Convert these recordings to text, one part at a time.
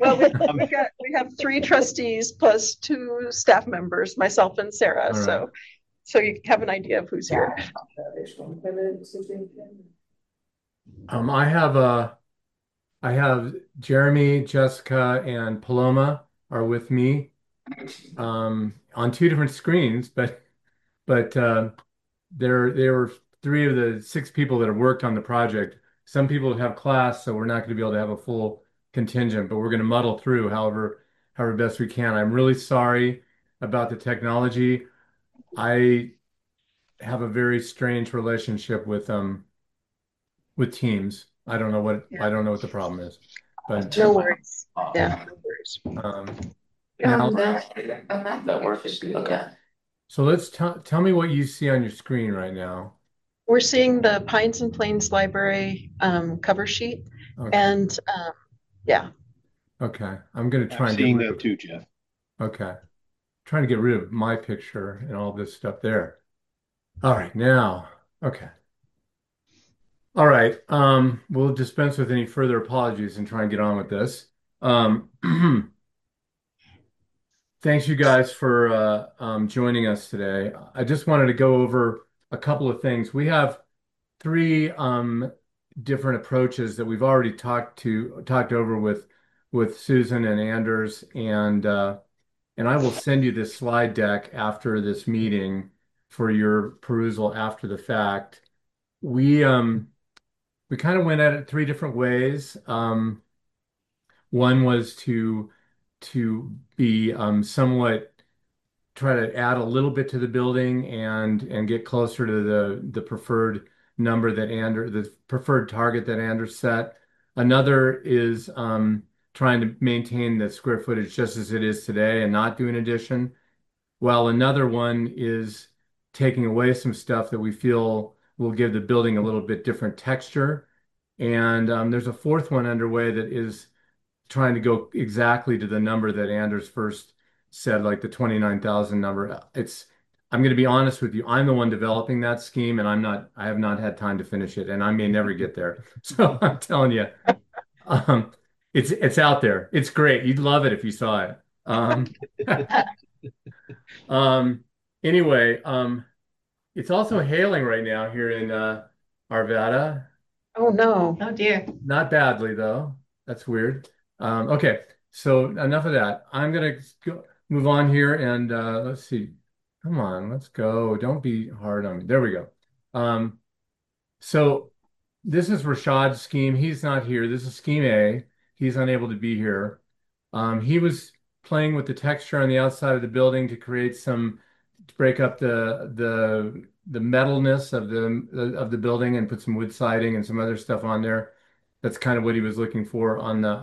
Well, we have three trustees plus two staff members, myself and Sarah. All right. So you have an idea of who's here. I have I have Jeremy, Jessica, and Paloma are with me on two different screens, but there were three of the six people that have worked on the project. Some people have class, so we're not going to be able to have a full contingent, but we're going to muddle through however best we can. I'm really sorry about the technology. I have a very strange relationship with Teams. Yeah. I don't know what the problem is, but No worries. Yeah, no worries. um, now That works. Okay. so tell me what you see on your screen right now. We're seeing the Pines and Plains Library cover sheet, Okay, and yeah, okay. I'm going to I'm try and get seeing rid that of. too, Jeff. Okay, trying to get rid of my picture and all this stuff there. All right, now, okay. All right. We'll dispense with any further apologies and try and get on with this. Um, Thanks you guys for joining us today. I just wanted to go over a couple of things. We have three different approaches that we've already talked over with Susan and Anders, and I will send you this slide deck after this meeting for your perusal after the fact. We um we kind of went at it three different ways. One was to be somewhat try to add a little bit to the building and get closer to the preferred number that the preferred target that Anders set. Another is trying to maintain the square footage just as it is today and not do an addition. While another one is taking away some stuff that we feel will give the building a little bit different texture. And there's a fourth one underway that is trying to go exactly to the number that Anders first said, like the 29,000 number. I'm going to be honest with you. I'm the one developing that scheme and I have not had time to finish it and I may never get there. So I'm telling you, um, it's out there. It's great. You'd love it if you saw it. Um, anyway, it's also hailing right now here in Arvada. oh no. Oh dear. Not badly though. That's weird. Okay, so enough of that. I'm gonna move on here and let's see. Come on, let's go. Don't be hard on me. There we go. Um, so this is Rashad's scheme. He's not here. This is scheme A. He's unable to be here. He was playing with the texture on the outside of the building to create some to break up the metalness of the building and put some wood siding and some other stuff on there. That's kind of what he was looking for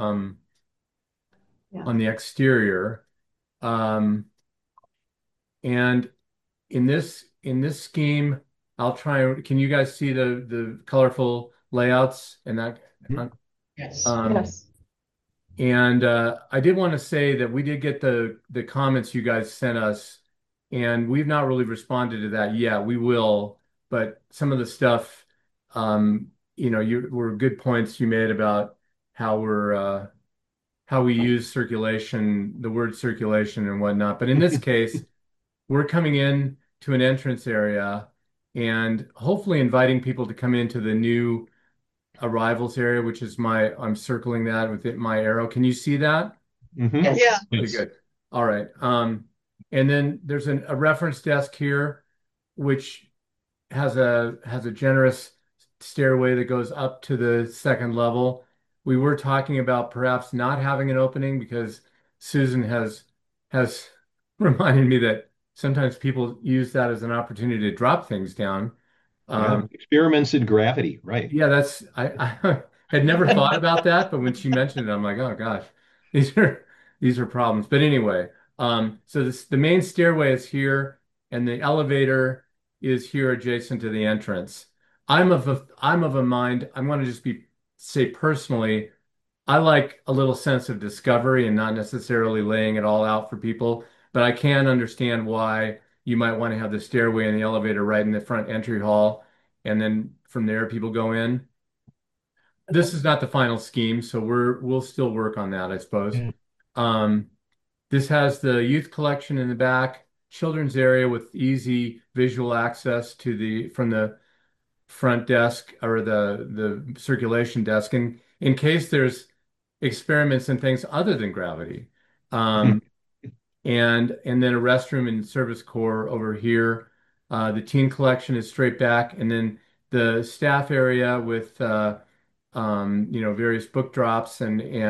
Yeah. on the exterior. Um, and in this scheme, I'll try. Can you guys see the colorful layouts and that? Mhm. Yes. Um, Yes. and I did want to say that we did get the comments you guys sent us, and we've not really responded to that yet. We will, but some of the stuff, you were good points you made about how how we use circulation, the word circulation and whatnot. But in this case, we're coming in to an entrance area and hopefully inviting people to come into the new arrivals area, which is I'm circling that with my arrow. Can you see that? Mhm. Yes. Yeah. Okay, Yes. good. All right. And then there's a reference desk here, which has a generous stairway that goes up to the second level. We were talking about perhaps not having an opening because Susan has reminded me that sometimes people use that as an opportunity to drop things down. Yeah. Um, Experiments in gravity, right. yeah, I had never thought about that, but when she mentioned it, I'm like, oh gosh, these are these are problems. But anyway, so the main stairway is here, and the elevator is here adjacent to the entrance. I'm of a mind. I want to just be say personally, I like a little sense of discovery and not necessarily laying it all out for people, but I can understand why you might want to have the stairway and the elevator right in the front entry hall, and then from there people go in. this is not the final scheme, so we'll still work on that, I suppose. Yeah. Um, this has the youth collection in the back, children's area with easy visual access to the from the front desk or the circulation desk, in case there's experiments and things other than gravity. Um, and then a restroom and service core over here. The teen collection is straight back, and then the staff area with various book drops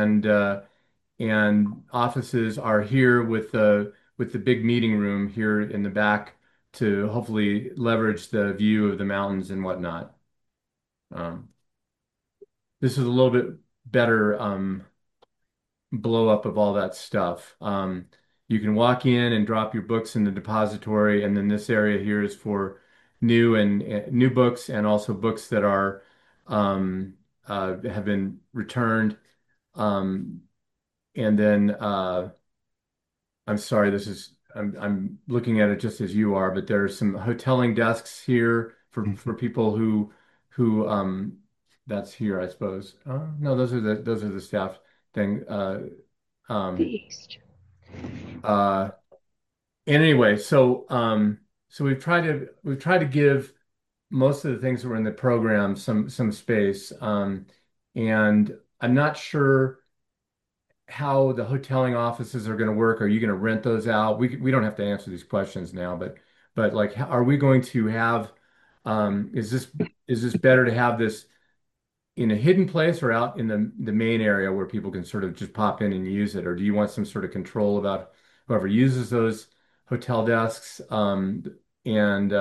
and offices are here with the big meeting room here in the back to hopefully leverage the view of the mountains and whatnot. Um, this is a little bit better blow up of all that stuff. You can walk in and drop your books in the depository, and then this area here is for new books and also books that are have been returned. Um, and then I'm sorry, I'm looking at it just as you are, but there are some hoteling desks here for people who that's here, I suppose. No, those are the staff thing. The Um, east. uh, and anyway, so we've tried to give most of the things that were in the program some space. And I'm not sure how the hoteling offices are going to work. Are you going to rent those out? We don't have to answer these questions now, but like, are we going to have? Is this better to have this in a hidden place or out in the main area where people can sort of just pop in and use it? Or do you want some sort of control about whoever uses those hotel desks? And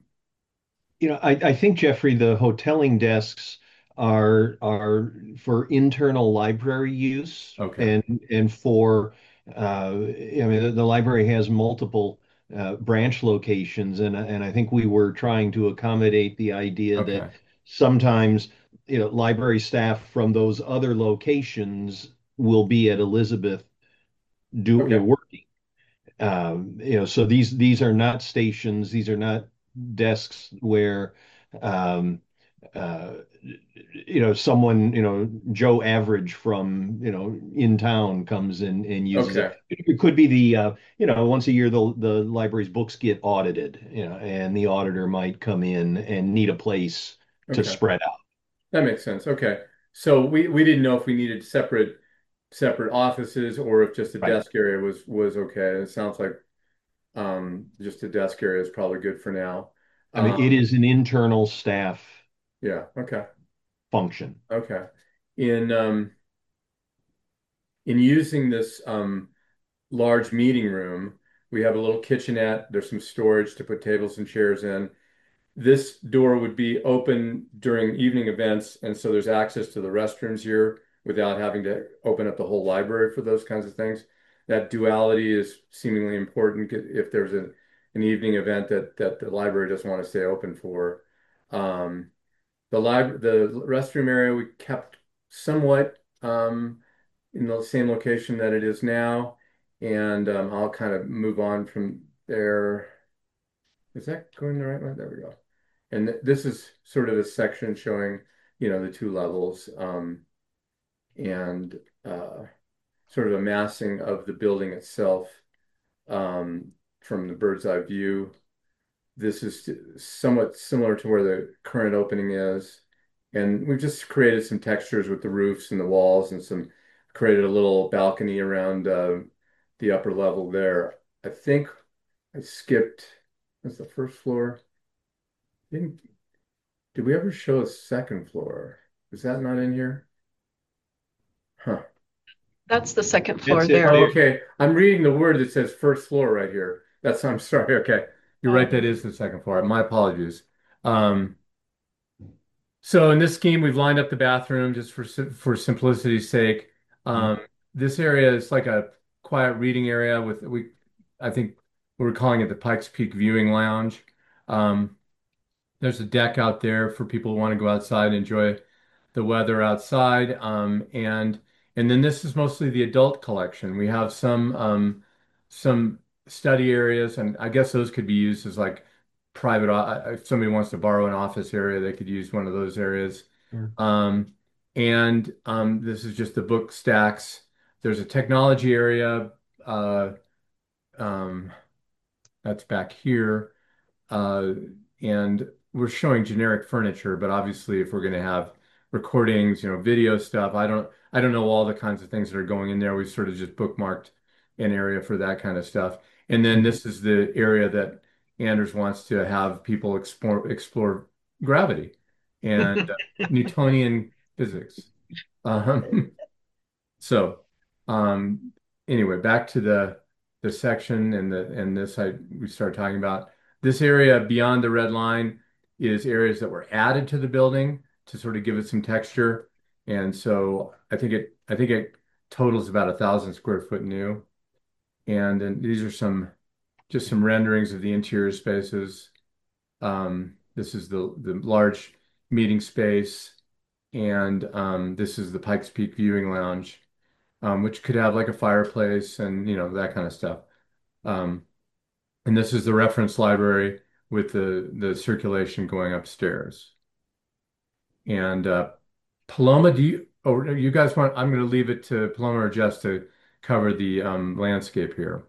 I think, Jeffrey, the hoteling desks are for internal library use okay, and for I mean the library has multiple branch locations and I think we were trying to accommodate the idea that okay, sometimes library staff from those other locations will be at Elizabeth okay, working. So these are not stations, these are not desks where um, uh, someone, Joe Average from, in town comes and uses it. okay, It could be once a year the library's books get audited, and the auditor might come in and need a place to okay. spread out. That makes sense. Okay. So we didn't know if we needed separate offices or if just a Right. desk area was okay. It sounds like just a desk area is probably good for now. I mean, it Um, is an internal staff yeah, okay. function. Okay. In in using this large meeting room, we have a little kitchenette. There's some storage to put tables and chairs in. This door would be open during evening events, and so there's access to the restrooms here without having to open up the whole library for those kinds of things. That duality is seemingly important if there's an evening event that the library doesn't want to stay open for. Um, the restroom area we kept somewhat in the same location that it is now, and I'll kind of move on from there. Is that going the right way? There we go. And this is sort of a section showing, the two levels, and sort of a massing of the building itself, um, from the bird's eye view. This is somewhat similar to where the current opening is. And we've just created some textures with the roofs and the walls and created a little balcony around the upper level there. I think I skipped, that's the first floor. Didn't Did we ever show a second floor? Is that not in here? Huh. That's the second floor That's it there. Oh, there. okay. I'm reading the word that says first floor right here. I'm sorry. Okay. You're right. That is the second floor. My apologies. Um, so in this scheme, we've lined up the bathroom just for simplicity's sake. Um, this area is like a quiet reading area I think we're calling it the Pikes Peak Viewing Lounge. Um, there's a deck out there for people who want to go outside and enjoy the weather outside. And then this is mostly the adult collection. We have some study areas, and I guess those could be used as like private. If somebody wants to borrow an office area, they could use one of those areas. Sure. Um, And this is just the book stacks. There's a technology area uh, um, that's back here. Uh, and we're showing generic furniture, but obviously if we're going to have recordings, video stuff, I don't know all the kinds of things that are going in there. We've sort of just bookmarked an area for that kind of stuff. And then this is the area that Anders wants to have people explore gravity and Newtonian physics. Um, so, um, anyway, back to the section and this we started talking about. This area beyond the red line is areas that were added to the building to sort of give it some texture. And so I think it totals about 1,000 square foot new. And then these are just some renderings of the interior spaces. This is the large meeting space, and this is the Pikes Peak Viewing Lounge, which could have like a fireplace and that kind of stuff. Um, and this is the reference library with the circulation going upstairs. And Paloma, you guys want? I'm going to leave it to Paloma or Jess to cover the landscape here.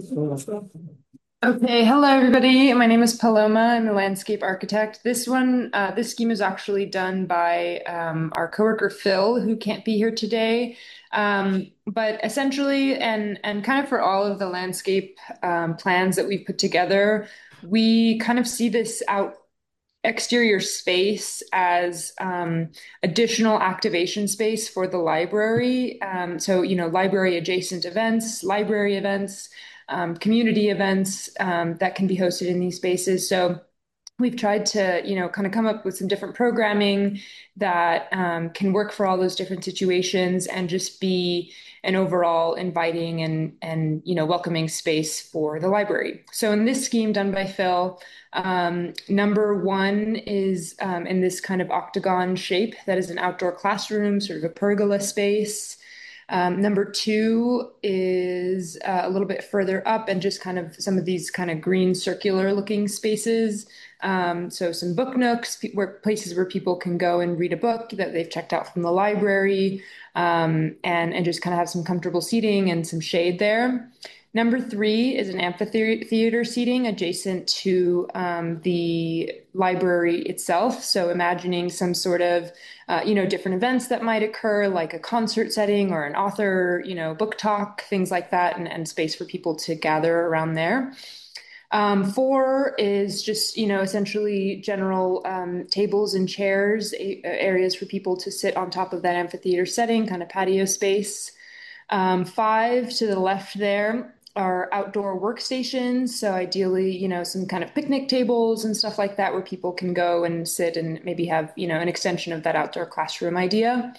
Okay, hello everybody. My name is Paloma. I'm a landscape architect. This scheme is actually done by our coworker Phil, who can't be here today. But essentially, and kind of for all of the landscape plans that we've put together, we kind of see this out exterior space as additional activation space for the library. So, library adjacent events, library events, community events that can be hosted in these spaces. So we've tried to, kind of come up with some different programming that can work for all those different situations and just be an overall inviting and welcoming space for the library. So in this scheme done by Phil, number one is in this kind of octagon shape that is an outdoor classroom, sort of a pergola space. Number two is a little bit further up and just kind of some of these kind of green circular looking spaces. So some book nooks, places where people can go and read a book that they've checked out from the library, and just kind of have some comfortable seating and some shade there. Number three is an amphitheater seating adjacent to the library itself. So imagining some sort of, different events that might occur, like a concert setting or an author, book talk, things like that, and space for people to gather around there. Four is just, essentially general tables and chairs, areas for people to sit on top of that amphitheater setting, kind of patio space. Five to the left there are outdoor workstations. So ideally, some kind of picnic tables and stuff like that where people can go and sit and maybe have, an extension of that outdoor classroom idea.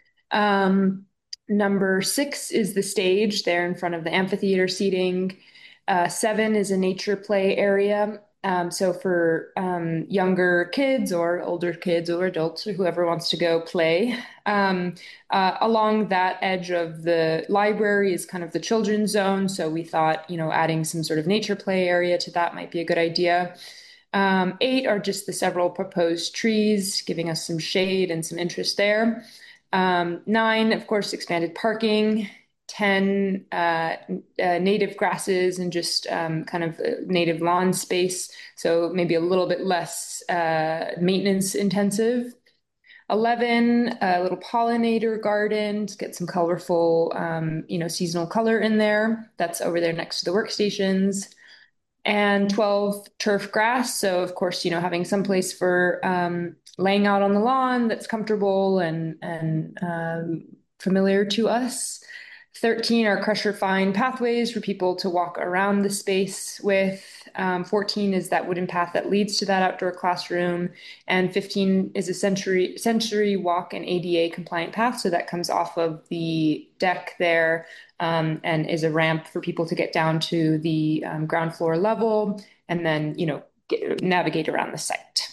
Number six is the stage there in front of the amphitheater seating. Seven is a nature play area. So for younger kids or older kids or adults or whoever wants to go play. Along that edge of the library is kind of the children's zone. So we thought, adding some sort of nature play area to that might be a good idea. Eight are just the several proposed trees, giving us some shade and some interest there. Nine, of course, expanded parking. 10 native grasses and just kind of native lawn space, so maybe a little bit less maintenance intensive. 11, a little pollinator garden to get some colorful, seasonal color in there. That's over there next to the workstations. And 12, turf grass. So of course, having some place for laying out on the lawn that's comfortable and familiar to us. 13 are crusher fine pathways for people to walk around the space with. 14 is that wooden path that leads to that outdoor classroom. And 15 is a sensory walk and ADA compliant path. So that comes off of the deck there and is a ramp for people to get down to the ground floor level and then, navigate around the site.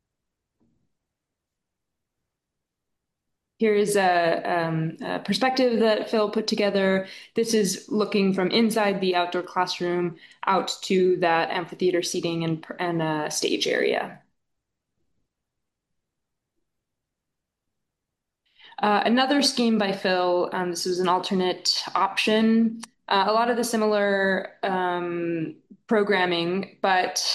Here is a perspective that Phil put together. This is looking from inside the outdoor classroom out to that amphitheater seating and stage area. Another scheme by Phil, this was an alternate option. A lot of the similar programming, but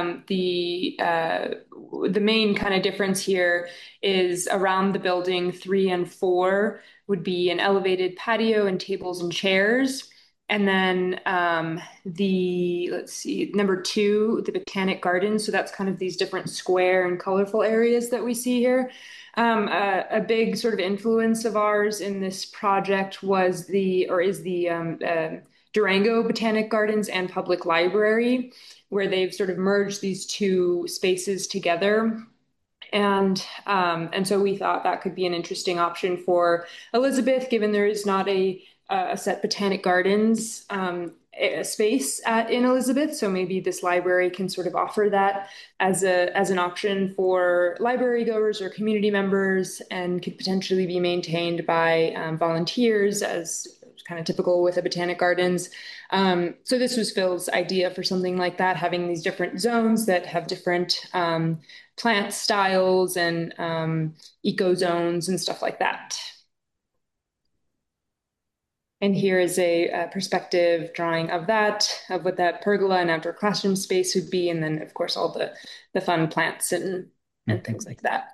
the main kind of difference here is around the building 3 and 4 would be an elevated patio and tables and chairs. And then let's see, number 2, the Botanic Gardens. So that's kind of these different square and colorful areas that we see here. A big sort of influence of ours in this project was is the Durango Botanic Gardens and Public Library, where they've sort of merged these two spaces together. And so we thought that could be an interesting option for Elizabeth, given there is not a set Botanic Gardens space in Elizabeth. So maybe this library can sort of offer that as an option for library goers or community members, and could potentially be maintained by volunteers, as kind of typical with a Botanic Gardens. So this was Phil's idea for something like that, having these different zones that have different plant styles and eco zones and stuff like that. And here is a perspective drawing of what that pergola and outdoor classroom space would be. And then, of course, all the fun plants and things like that.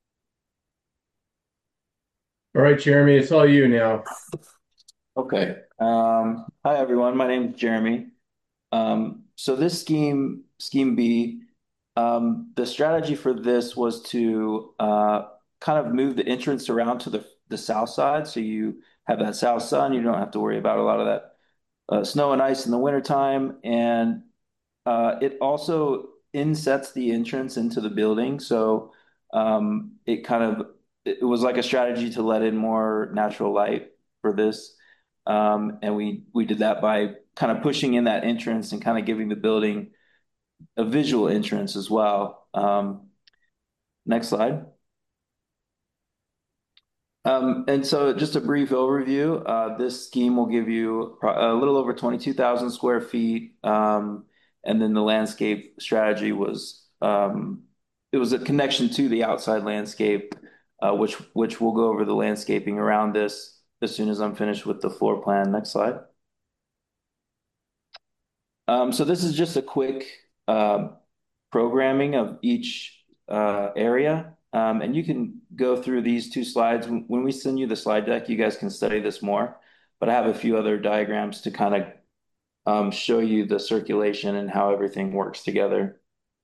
All right, Jeremy, it's all you now. Okay. Hi everyone. My name is Jeremy. So this scheme B, the strategy for this was to kind of move the entrance around to the south side. So you have that south sun. You don't have to worry about a lot of that snow and ice in the wintertime. And it also insets the entrance into the building. So it was like a strategy to let in more natural light for this. And we did that by kind of pushing in that entrance and kind of giving the building a visual entrance as well. Next slide. And so just a brief overview, this scheme will give you a little over 22,000 square feet. And then the landscape strategy it was a connection to the outside landscape, which we'll go over the landscaping around this as soon as I'm finished with the floor plan. Next slide. So this is just a quick programming of each area. And you can go through these 2 slides. When we send you the slide deck, you guys can study this more. But I have a few other diagrams to kind of show you the circulation and how everything works together.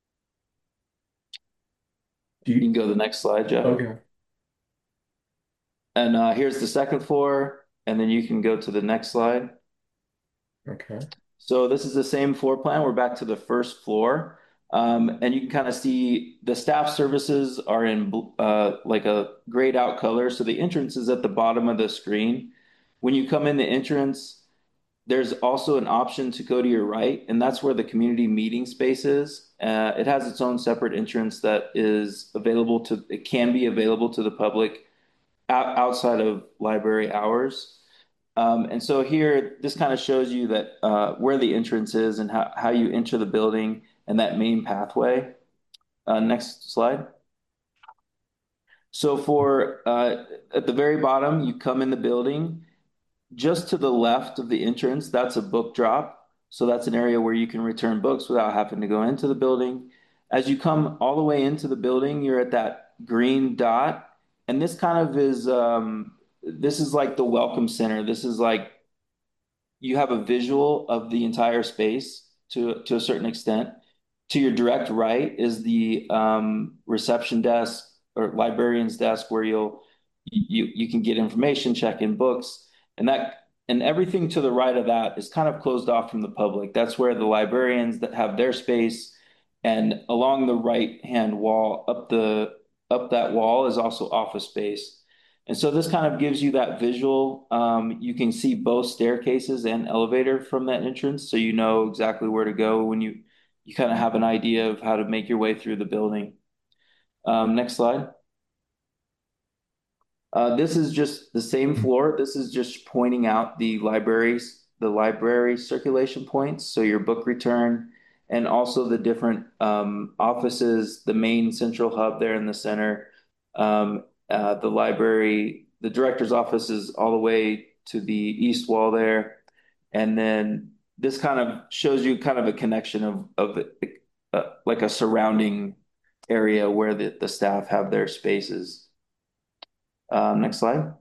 You can go to the next slide, Jeff. Okay. And here's the second floor, and then you can go to the next slide. Okay. So this is the same floor plan. We're back to the first floor. And you can kind of see the staff services are in like a grayed out color. So the entrance is at the bottom of the screen. When you come in the entrance, there's also an option to go to your right, and that's where the community meeting space is. It has its own separate entrance that is available it can be available to the public outside of library hours. And so here, this kind of shows you that where the entrance is and how you enter the building and that main pathway. Next slide. So at the very bottom, you come in the building. Just to the left of the entrance, that's a book drop. So that's an area where you can return books without having to go into the building. As you come all the way into the building, you're at that green dot. And this kind of this is like the welcome center. This is like you have a visual of the entire space to a certain extent. To your direct right is the reception desk or librarian's desk where you can get information, check in books, and everything to the right of that is kind of closed off from the public. That's where the librarians that have their space, and along the right-hand wall, up that wall is also office space. And so this kind of gives you that visual. You can see both staircases and elevator from that entrance, so you know exactly where to go when you kind of have an idea of how to make your way through the building. Next slide. This is just the same floor. This is just pointing out the library circulation points. So your book return and also the different the main central hub there in the center, the the director's office is all the way to the east wall there. And then this kind of shows you kind of a connection of like a surrounding area where the staff have their spaces. Next slide.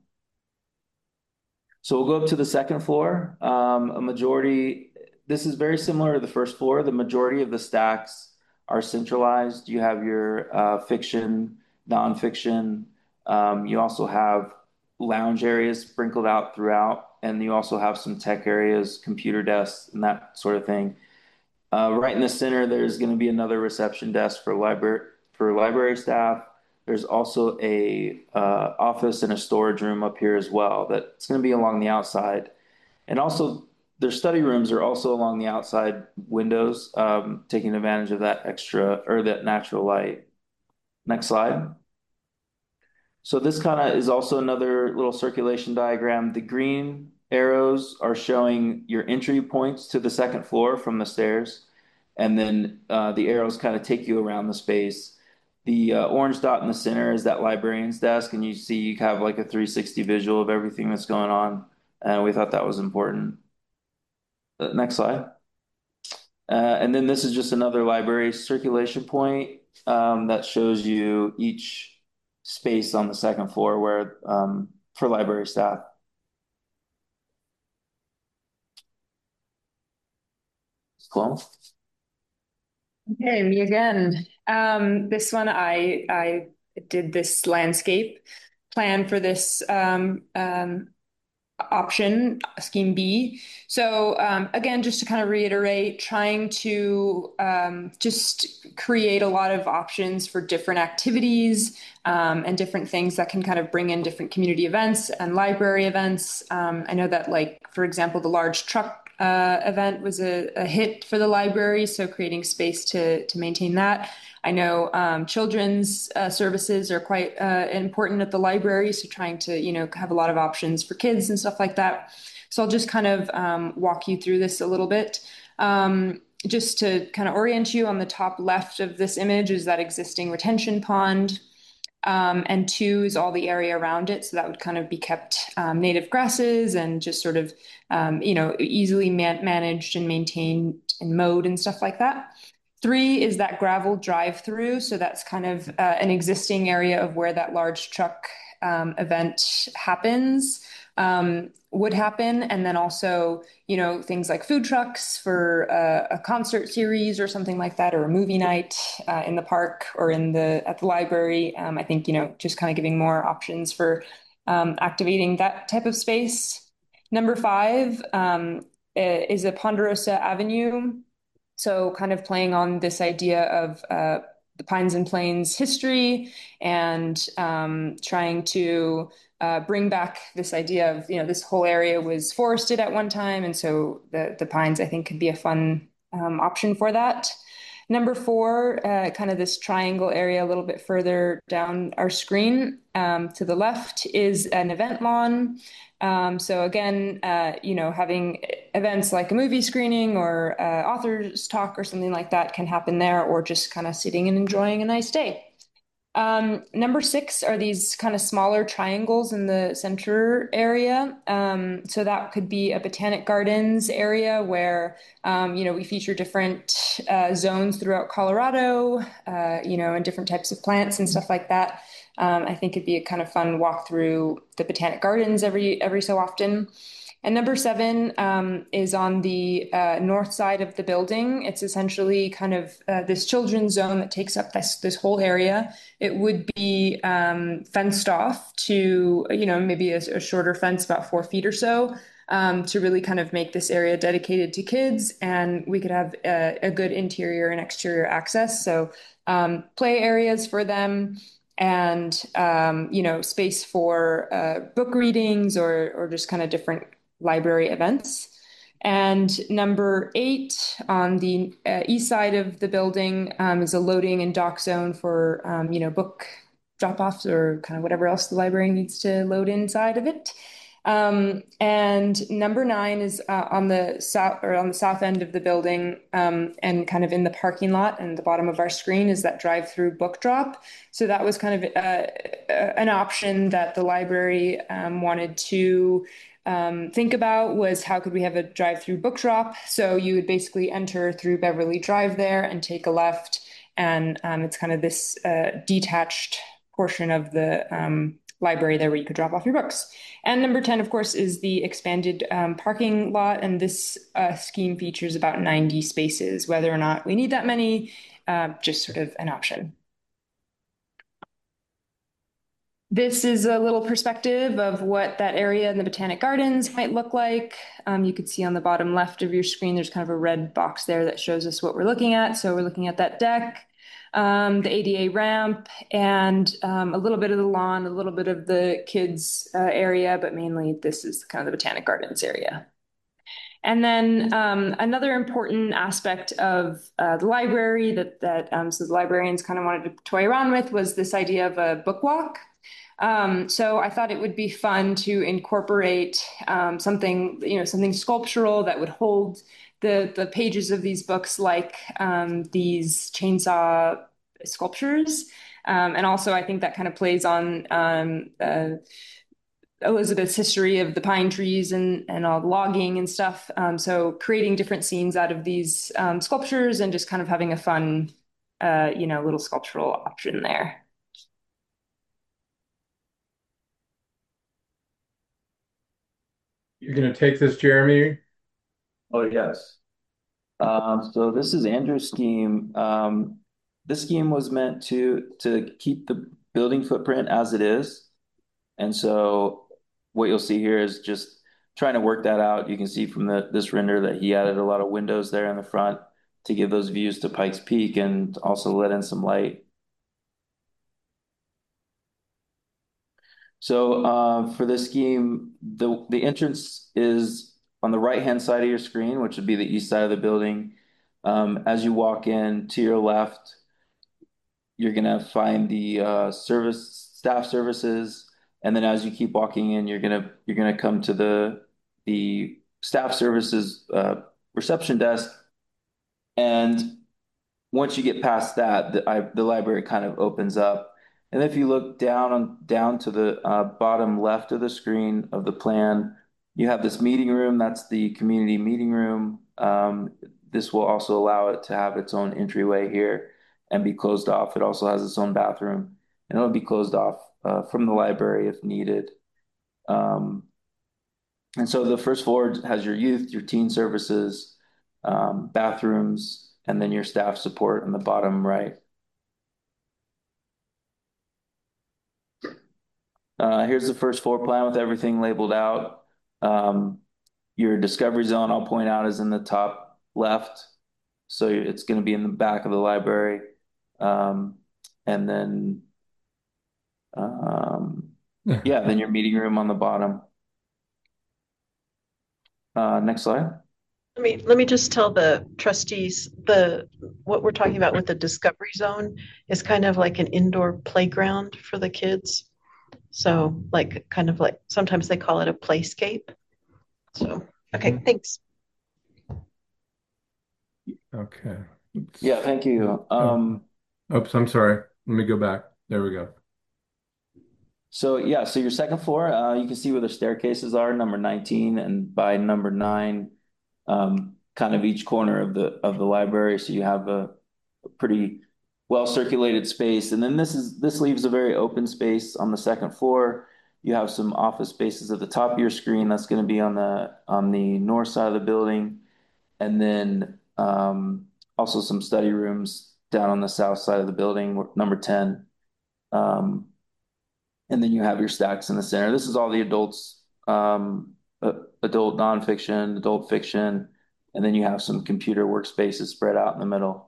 So we'll go up to the second floor. This is very similar to the first floor. The majority of the stacks are centralized. You have your fiction, nonfiction. You also have lounge areas sprinkled out throughout, and you also have some tech areas, computer desks, and that sort of thing. Right in the center, there's going to be another reception desk for library staff. There's also a office and a storage room up here as well. That's going to be along the outside, and also their study rooms are also along the outside windows, taking advantage of that extra or that natural light. Next slide. So this kind of is also another little circulation diagram. The green arrows are showing your entry points to the second floor from the stairs, and then the arrows kind of take you around the space. The orange dot in the center is that librarian's desk, and you have like a 360 visual of everything that's going on, and we thought that was important. Next slide. And then this is just another library circulation point that shows you each space on the second floor where for library staff. Cool. Okay, me again. This one I did this landscape plan for this option, scheme B. So again, just to kind of reiterate, trying to just create a lot of options for different activities and different things that can kind of bring in different community events and library events. I know that, like, for example, the large truck event was a hit for the library, so creating space to maintain that. I know children's services are quite important at the library, so trying to, have a lot of options for kids and stuff like that. So I'll just kind of walk you through this a little bit. Just to kind of orient you, on the top left of this image is that existing retention pond. And 2 is all the area around it. So that would kind of be kept native grasses and just sort of, easily managed and maintained and mowed and stuff like that. 3 is that gravel drive-through. So that's kind of an existing area of where that large truck event would happen. And then also, things like food trucks for a concert series or something like that, or a movie night in the park or at the library. I think, just kind of giving more options for activating that type of space. Number 5 is a Ponderosa Avenue. So kind of playing on this idea of the Pines and Plains history and trying to bring back this idea of, this whole area was forested at one time. And so the pines, I think, could be a fun option for that. Number 4, kind of this triangle area a little bit further down our screen to the left is an event lawn. So again, having events like a movie screening or author's talk or something like that can happen there, or just kind of sitting and enjoying a nice day. Number 6 are these kind of smaller triangles in the center area. So that could be a botanic gardens area where, we feature different zones throughout Colorado, and different types of plants and stuff like that. I think it'd be a kind of fun walk through the botanic gardens every so often. And number 7 is on the north side of the building. It's essentially kind of this children's zone that takes up this whole area. It would be fenced off to, maybe a shorter fence, about 4 feet or so, to really kind of make this area dedicated to kids. And we could have a good interior and exterior access. So play areas for them. And, space for book readings or just kind of different library events. And number 8 on the east side of the building is a loading and dock zone for, book drop-offs or kind of whatever else the library needs to load inside of it. And number 9 is on the south end of the building, and kind of in the parking lot, and the bottom of our screen is that drive-through book drop. So that was kind of an option that the library wanted to think about, was how could we have a drive-through book drop? So you would basically enter through Beverly Drive there and take a left, and it's kind of this detached portion of the library there where you could drop off your books. And number 10, of course, is the expanded parking lot. And this scheme features about 90 spaces. Whether or not we need that many, just sort of an option. This is a little perspective of what that area in the Botanic Gardens might look like. You could see on the bottom left of your screen, there's kind of a red box there that shows us what we're looking at. So we're looking at that deck, the ADA ramp, and a little bit of the lawn, a little bit of the kids area, but mainly this is kind of the Botanic Gardens area. And then another important aspect of the library that so the librarians kind of wanted to toy around with was this idea of a book walk. So I thought it would be fun to incorporate something sculptural that would hold the pages of these books, like these chainsaw sculptures. And also I think that kind of plays on Elizabeth's history of the pine trees and all the logging and stuff. So creating different scenes out of these sculptures and just kind of having a fun, little sculptural option there. You're going to take this, Jeremy? Oh, yes. So this is Andrew's scheme. This scheme was meant to keep the building footprint as it is. And so what you'll see here is just trying to work that out. You can see from this render that he added a lot of windows there in the front to give those views to Pikes Peak and also let in some light. So for this scheme, the entrance is on the right-hand side of your screen, which would be the east side of the building. As you walk in to your left, you're gonna find the staff services, and then as you keep walking in, you're gonna come to the staff services reception desk, and once you get past that, the library kind of opens up. And if you look down to the bottom left of the screen of the plan, you have this meeting room. That's the community meeting room. This will also allow it to have its own entryway here and be closed off. It also has its own bathroom, and it'll be closed off from the library if needed. And so the first floor has your youth, your teen services, bathrooms, and then your staff support on the bottom right. Here's the first floor plan with everything labeled out. Your discovery zone, I'll point out, is in the top left. So it's going to be in the back of the library. And then, then your meeting room on the bottom. Next slide. Let me just tell the trustees, what we're talking about with the discovery zone is kind of like an indoor playground for the kids. So kind of like sometimes they call it a playscape. So, okay, thanks. Okay. Yeah, thank you. Oops, I'm sorry. Let me go back. There we go. So your second floor, you can see where the staircases are, number 19 and by number 9, kind of each corner of the library. So you have a pretty well circulated space. And then this leaves a very open space on the second floor. You have some office spaces at the top of your screen. That's going to be on the north side of the building. And then also some study rooms down on the south side of the building, number 10. And then you have your stacks in the center. This is all the adults, adult nonfiction, adult fiction, and then you have some computer workspaces spread out in the middle.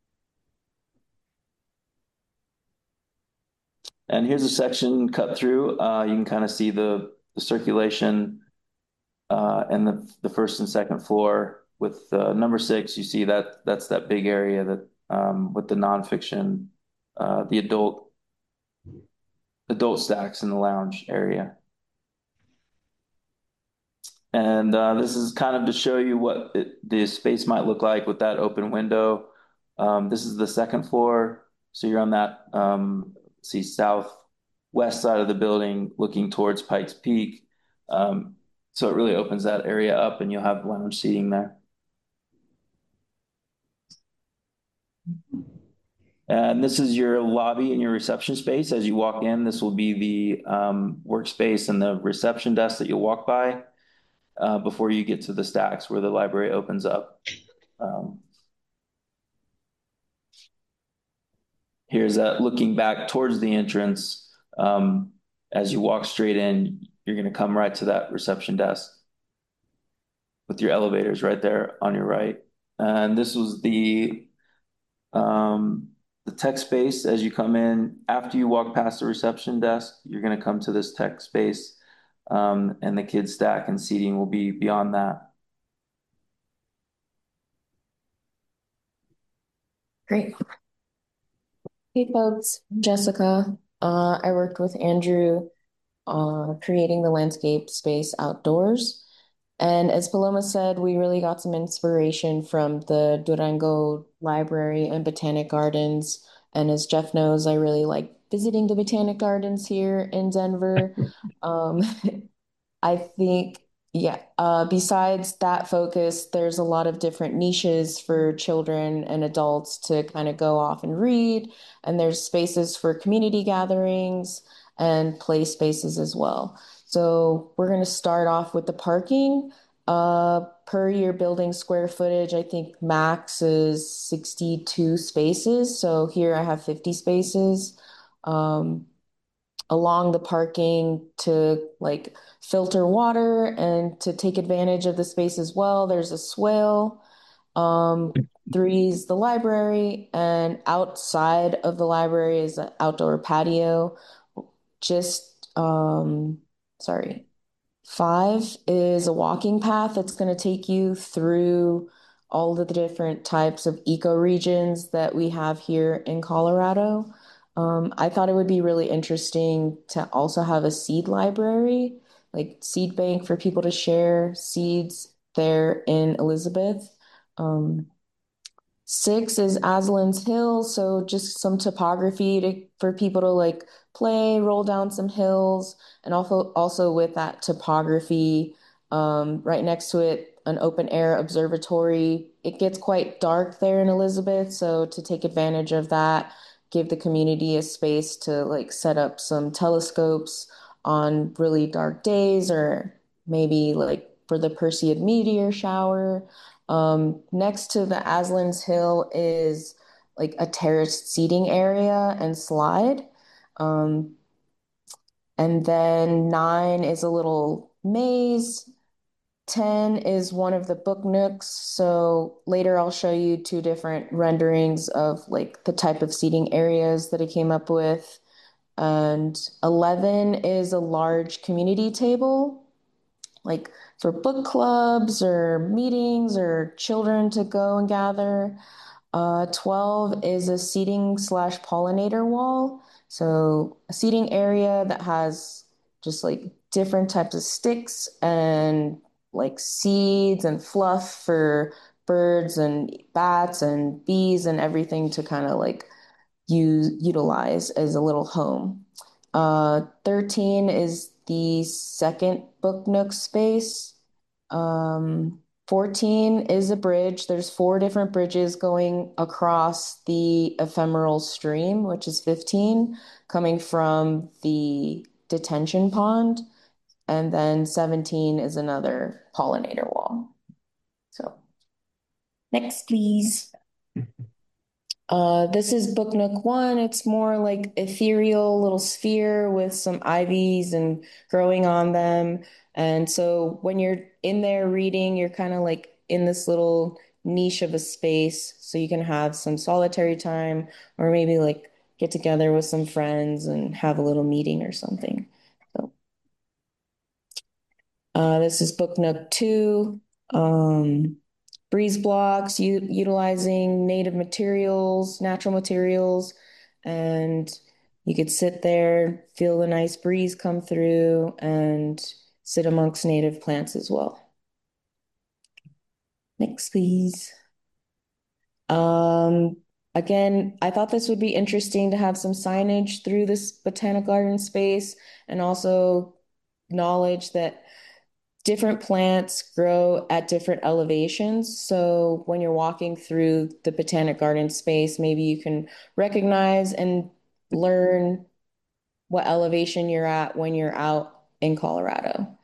And here's a section cut through. You can kind of see the circulation and the first and second floor. With number 6, you see that's that big area that with the nonfiction, the adult stacks in the lounge area. And this is kind of to show you what the space might look like with that open window. This is the second floor. So you're on that, see, southwest side of the building looking towards Pikes Peak. So it really opens that area up and you'll have lounge seating there. And this is your lobby and your reception space. As you walk in, this will be the workspace and the reception desk that you'll walk by before you get to the stacks where the library opens up. Um, Here's that looking back towards the entrance. As you walk straight in, you're going to come right to that reception desk with your elevators right there on your right. And this was the tech space as you come in. After you walk past the reception desk, you're going to come to this tech space, and the kids stack and seating will be beyond that. Great. Hey folks, Jessica. I worked with Andrew creating the landscape space outdoors. And as Paloma said, we really got some inspiration from the Durango Library and Botanic Gardens. And as Jeff knows, I really like visiting the Botanic Gardens here in Denver. Um, I think, yeah, besides that focus, there's a lot of different niches for children and adults to kind of go off and read. And there's spaces for community gatherings and play spaces as well. So we're going to start off with the parking. Per your building square footage, I think max is 62 spaces. So here I have 50 spaces. Um, Along the parking to like filter water and to take advantage of the space as well. There's a swale. Um, Three's the library, and outside of the library is an outdoor patio. Just sorry. Five is a walking path that's going to take you through all of the different types of ecoregions that we have here in Colorado. I thought it would be really interesting to also have a seed library, like seed bank for people to share seeds there in Elizabeth. Um, Six is Aslan's Hill, so just some topography for people to like play, roll down some hills, and also with that topography, right next to it, an open air observatory. It gets quite dark there in Elizabeth, so to take advantage of that, give the community a space to like set up some telescopes on really dark days, or maybe like for the Perseid meteor shower. Next to the Aslan's Hill is like a terraced seating area and slide. Um, and then nine is a little maze. 10 is one of the book nooks. So later I'll show you two different renderings of like the type of seating areas that I came up with. And 11 is a large community table, like for book clubs or meetings or children to go and gather. 12 is a seating slash pollinator wall. So a seating area that has just like different types of sticks and like seeds and fluff for birds and bats and bees and everything to kind of like utilize as a little home. 13 is the second Book Nook space. 14 is a bridge. There's four different bridges going across the ephemeral stream, which is 15, coming from the detention pond. And then 17 is another pollinator wall. So next, please. This is Book Nook 1. It's more like ethereal little sphere with some ivies and growing on them. And so when you're in there reading, you're kind of like in this little niche of a space. So you can have some solitary time or maybe like get together with some friends and have a little meeting or something. So this is Book Nook 2. Breeze blocks, utilizing native materials, natural materials, and you could sit there, feel the nice breeze come through, and sit amongst native plants as well. Next, please. Um, Again, I thought this would be interesting to have some signage through this botanic garden space and also knowledge that different plants grow at different elevations. So when you're walking through the botanic garden space, maybe you can recognize and learn what elevation you're at when you're out in Colorado.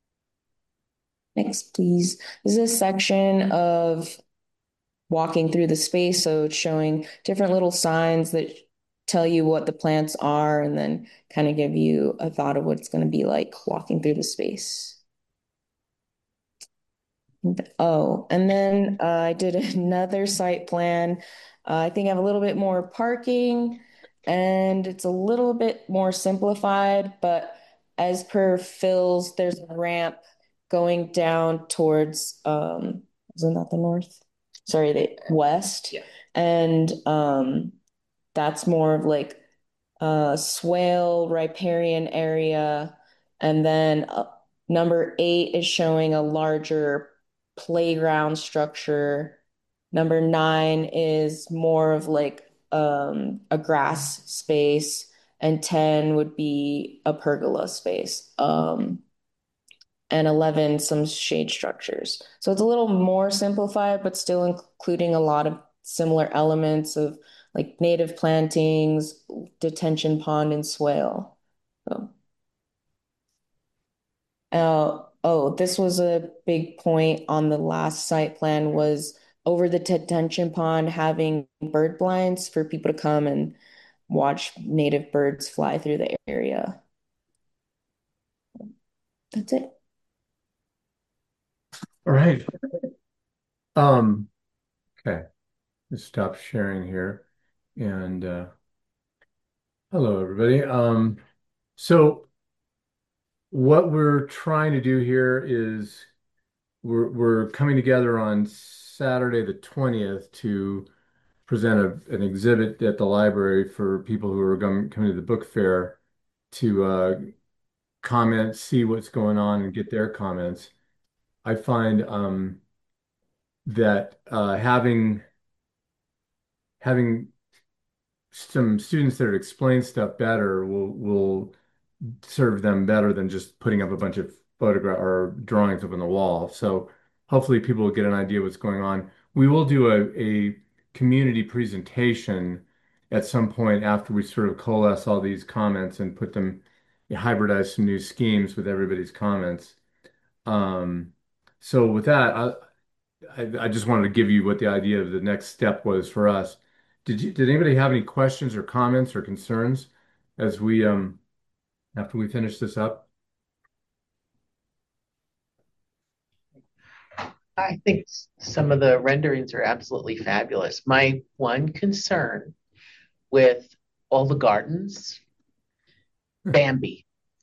Next, please. This is a section of walking through the space. So it's showing different little signs that tell you what the plants are and then kind of give you a thought of what it's going to be like walking through the space. Oh, and then I did another site plan. I think I have a little bit more parking and it's a little bit more simplified, but as per Phil's, there's a ramp going down towards, isn't that the north? Sorry, the west. Yeah. And that's more of like a swale riparian area. And then number 8 is showing a larger playground structure. Number 9 is more of like a grass space, and 10 would be a pergola space. And 11, some shade structures. So it's a little more simplified, but still including a lot of similar elements of like native plantings, detention pond, and swale. So, oh, this was a big point on the last site plan was over the detention pond having bird blinds for people to come and watch native birds fly through the area. That's it. All right. Okay. Let's stop sharing here. And hello, everybody. So what we're trying to do here is we're coming together on Saturday the 20th to present an exhibit at the library for people who are coming to the book fair to comment, see what's going on, and get their comments. I find that having some students that explain stuff better will serve them better than just putting up a bunch of photograph or drawings up on the wall. So hopefully people will get an idea what's going on. We will do a community presentation at some point after we sort of coalesce all these comments and put them, hybridize some new schemes with everybody's comments. Um, so with that, I just wanted to give you what the idea of the next step was for us. Did anybody have any questions or comments or concerns as we after we finish this up? I think some of the renderings are absolutely fabulous. My one concern with all the gardens, Bambi.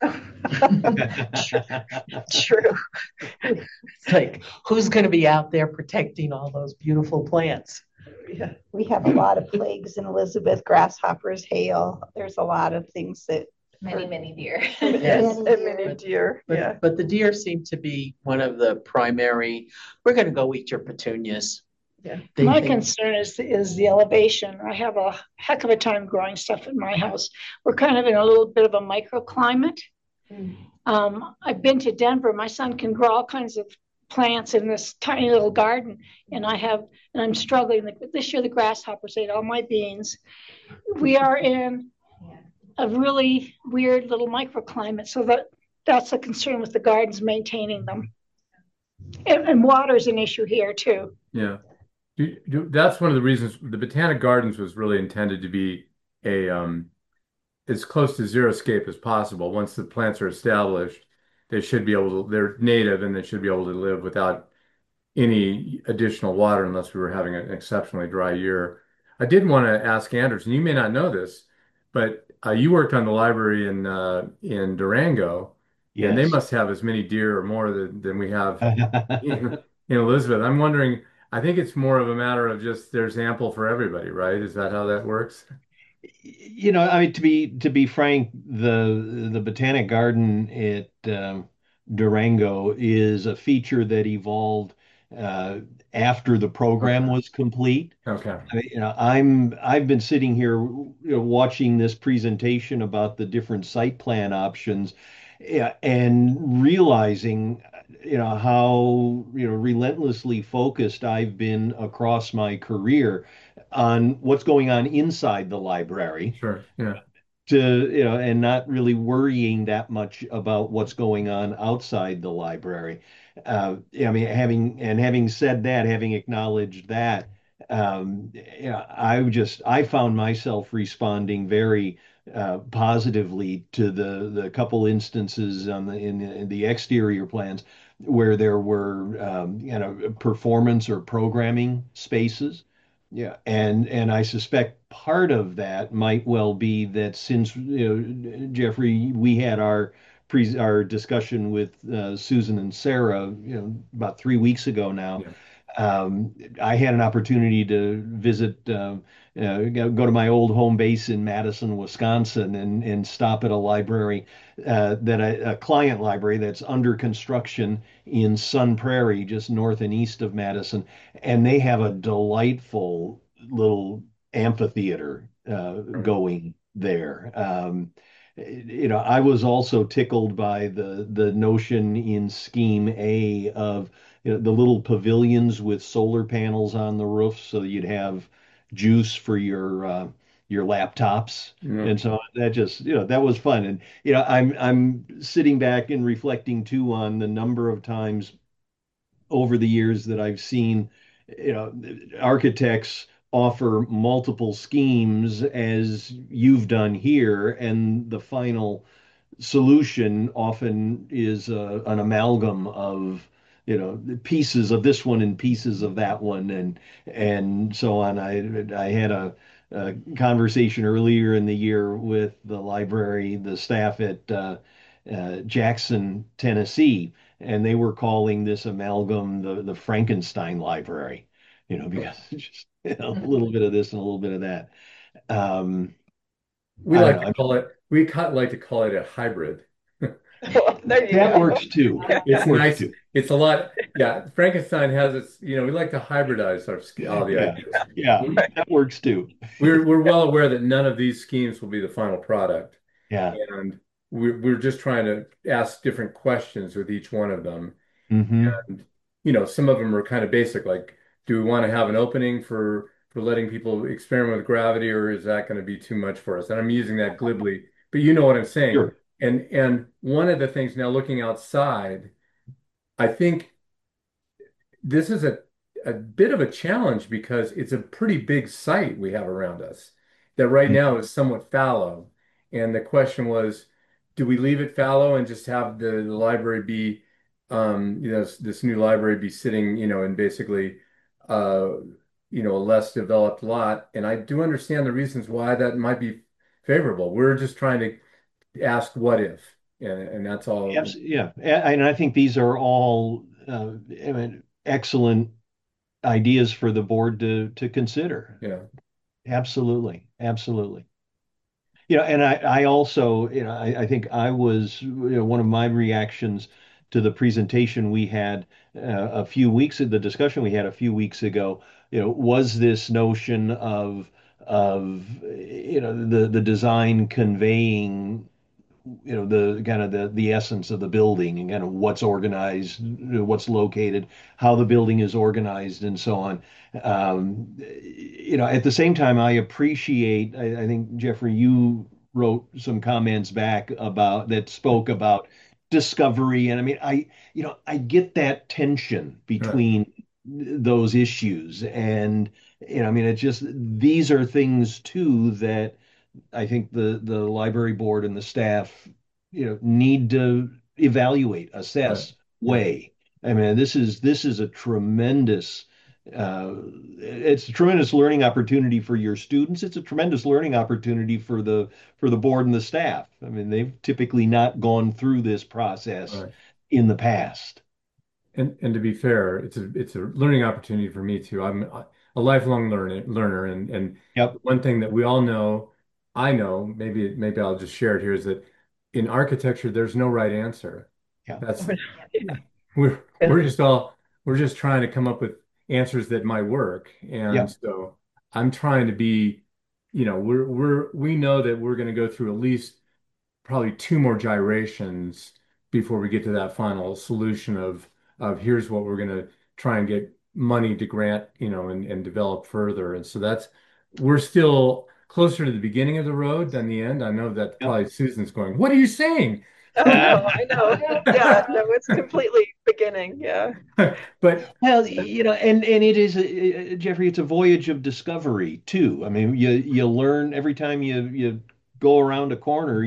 True. It's like, who's going to be out there protecting all those beautiful plants? Yeah. We have a lot of plagues in Elizabeth, grasshoppers, hail. There's a lot of things that Many deer. Yes. many deer. Yeah. But the deer seem to be one of the primary. We're going to go eat your petunias. Yeah. My concern is the elevation. I have a heck of a time growing stuff in my house. We're kind of in a little bit of a microclimate. I've been to Denver. My son can grow all kinds of plants in this tiny little garden, and I'm struggling. Like this year, the grasshoppers ate all my beans. We are in a really weird little microclimate, so that's a concern with the gardens, maintaining them. And water is an issue here too. Yeah. That's one of the reasons the Botanic Gardens was really intended to be a as close to xeriscape as possible. Once the plants are established, they should be able to, they're native and they should be able to live without any additional water unless we were having an exceptionally dry year. I did want to ask Anders, and you may not know this, but you worked on the library in Durango, and they Yes. must have as many deer or more than we have in Elizabeth. I'm wondering, I think it's more of a matter of just there's ample for everybody, right? Is that how that works? I mean, to be frank, the Botanic Garden at Durango is a feature that evolved uh, after the program Okay. was complete. Okay. I've been sitting here, watching this presentation about the different site plan options, yeah, and realizing, how, relentlessly focused I've been across my career on what's going on inside the library Sure. Yeah. and not really worrying that much about what's going on outside the library. I mean, having said that, having acknowledged that, I found myself responding very positively to the couple instances in the exterior plans where there were performance or programming spaces. Yeah, and I suspect part of that might well be that since, Jeffrey, we had our discussion with Susan and Sarah, about 3 weeks ago now. Yeah. I had an opportunity to visit, go to my old home base in Madison, Wisconsin, and stop at a library, a client library that's under construction in Sun Prairie, just north and east of Madison, and they have a delightful little amphitheater Right. going there. I was also tickled by the notion in Scheme A of, the little pavilions with solar panels on the roof, so you'd have juice for your laptops. Yeah. And so that just, that was fun. And I'm sitting back and reflecting too on the number of times over the years that I've seen, architects offer multiple schemes as you've done here, and the final solution often is an amalgam of, pieces of this one and pieces of that one, and so on. I had a conversation earlier in the year with the staff at Jackson, Tennessee, and they were calling this amalgam the Frankenstein Library, because it's just, a little bit of this and a little bit of that. Um, We I don't like know. to call it, like to call it a hybrid. Well, there you That go. works too. It's That works nice. too. It's a lot. Yeah. Frankenstein has its, we like to hybridize all the Yeah, ideas. yeah, We- that works too. We're well aware that none of these schemes will be the final product. Yeah. And we're just trying to ask different questions with each one of them. Hmm. And, some of them are kind of basic, like, do we want to have an opening for letting people experiment with gravity, or is that going to be too much for us? And I'm using that glibly, but you know what I'm saying. Sure. And one of the things now looking outside, I think this is a bit of a challenge because it's a pretty big site we have around us that right now is somewhat fallow. And the question was, do we leave it fallow and just have the library be, this new library be sitting, in basically, uh, a less developed lot? And I do understand the reasons why that might be favorable. We're just trying to ask what if, and that's all. Yes, yeah. And I think these are all, I mean, excellent ideas for the board to consider. Yeah. Absolutely. Absolutely. And I also, I think I was, one of my reactions to the presentation we had the discussion we had a few weeks ago, was this notion of, the design conveying, the kind of the essence of the building and kind of what's organized, what's located, how the building is organized, and so on. At the same time, I appreciate. I think, Jeffrey, you wrote some comments back about that spoke about discovery, and I mean, I get that tension Right. between those issues, and I mean, it's just these are things too that I think the library board and the staff, need to evaluate, Right. assess, Yeah. weigh. I mean, this is a tremendous it's a tremendous learning opportunity for your students. It's a tremendous learning opportunity for the board and the staff. I mean, they've typically not gone through this process Right. in the past. And to be fair, it's a learning opportunity for me too. I'm a lifelong learner, and Yep. one thing that we all know, I know, maybe I'll just share it here, is that in architecture there's no right answer. Yeah. That's we're just all we're just trying to come up with answers that might work. And Yeah. so I'm trying to be, we know that we're going to go through at least probably two more gyrations before we get to that final solution of here's what we're going to try and get money to grant, and develop further. And so we're still closer to the beginning of the road than the end. I know that Yep. probably Susan's going, what are you saying? Oh no, I know. Yeah, no, it's completely beginning. Yeah. But Well, and it is, Jeffrey, it's a voyage of discovery too. I mean, you learn every time you go around a corner,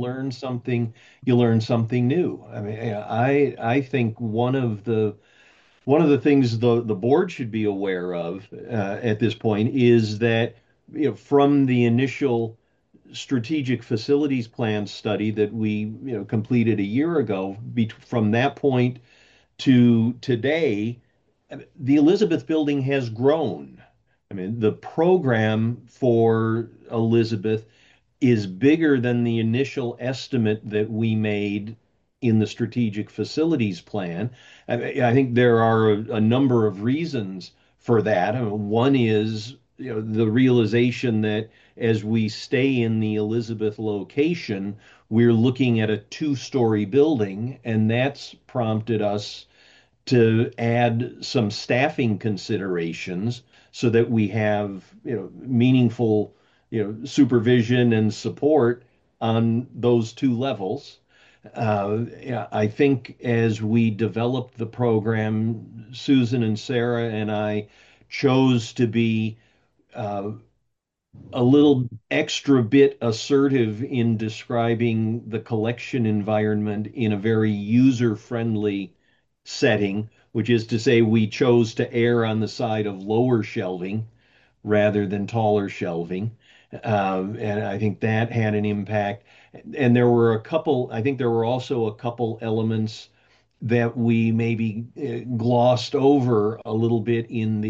you learn something new. I mean, I think one of the things the board should be aware of at this point is that from the initial strategic facilities plan study that we completed a year ago, from that point to today, the Elizabeth building has grown. I mean, the program for Elizabeth is bigger than the initial estimate that we made in the strategic facilities plan. I think there are a number of reasons for that. I mean, one is, the realization that as we stay in the Elizabeth location, we're looking at a two-story building, and that's prompted us to add some staffing considerations so that we have, meaningful, supervision and support on those two levels. Yeah, I think as we developed the program, Susan and Sarah and I chose to be uh, a little extra bit assertive in describing the collection environment in a very user-friendly setting, which is to say, we chose to err on the side of lower shelving rather than taller shelving. And I think that had an impact. And I think there were also a couple elements that we maybe glossed over a little bit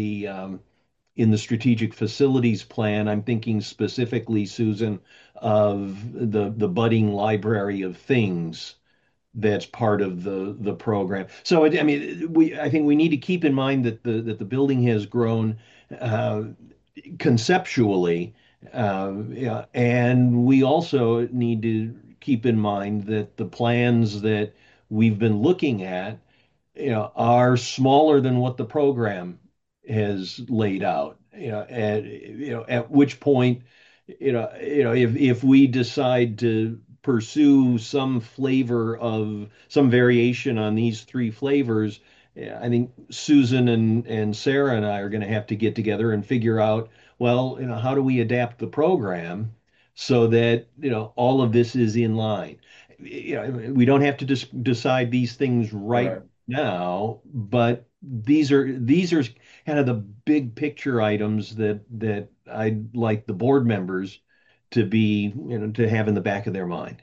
in the strategic facilities plan. I'm thinking specifically, Susan, of the budding library of things that's part of the program. So I mean, I think we need to keep in mind that the building has grown uh, conceptually, yeah, and we also need to keep in mind that the plans that we've been looking at, are smaller than what the program has laid out. At which point, if we decide to pursue some flavor of some variation on these three flavors, yeah, I think Susan and Sarah and I are going to have to get together and figure out, well, how do we adapt the program so that, all of this is in line. We don't have to decide these things right right. now, but these are kind of the big picture items that I'd like the board members to be, to have in the back of their mind.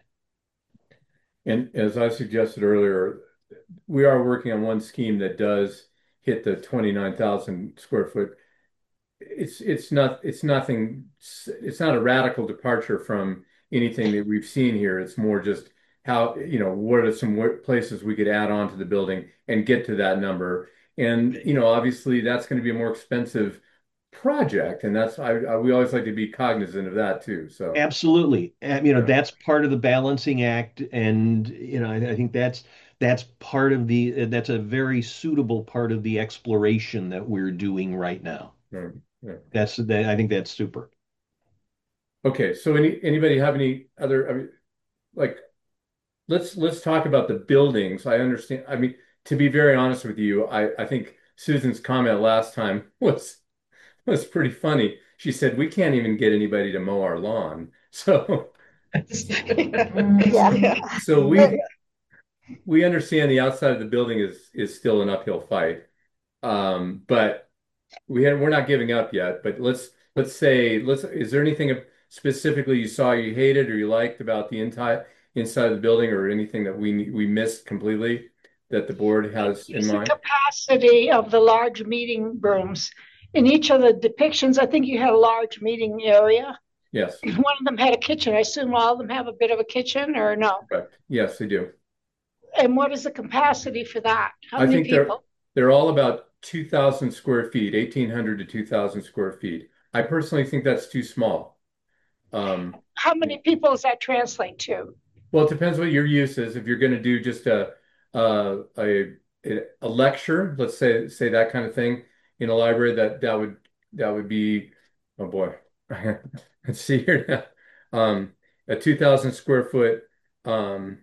And as I suggested earlier, we are working on one scheme that does hit the 29,000 square foot. It's not a radical departure from anything that we've seen here. It's more just how, what are some places we could add on to the building and get to that number. And, obviously that's going to be a more expensive project. And we always like to be cognizant of that too. So, Absolutely. yeah, That's part of the balancing act. And, I think that's that's a very suitable part of the exploration that we're doing right now. yeah, yeah. I think that's super. Okay. So anybody have any other, I mean, like, let's talk about the buildings. I understand. I mean, to be very honest with you, I think Susan's comment last time was pretty funny. She said, we can't even get anybody to mow our lawn. So Yeah. so we understand the outside of the building is still an uphill fight. But we're not giving up yet. But is there anything specifically you saw you hated or you liked about the inside of the building, or anything that we missed completely that the board has in It's the mind? capacity of the large meeting rooms. In each of the depictions, I think you had a large meeting area. Yes, One of them had a kitchen. I assume all of them have a bit of a kitchen, or no? correct. Yes, they do. And what is the capacity for that? How I many think there people? they're all about 2,000 square feet, 1,800 to 2,000 square feet. I personally think that's too small. How many people does that translate to? Well, it depends what your use is. If you're going to do just a a lecture, let's say that kind of thing in a library, that would be, oh boy, let's see here now. A 2,000 square foot um,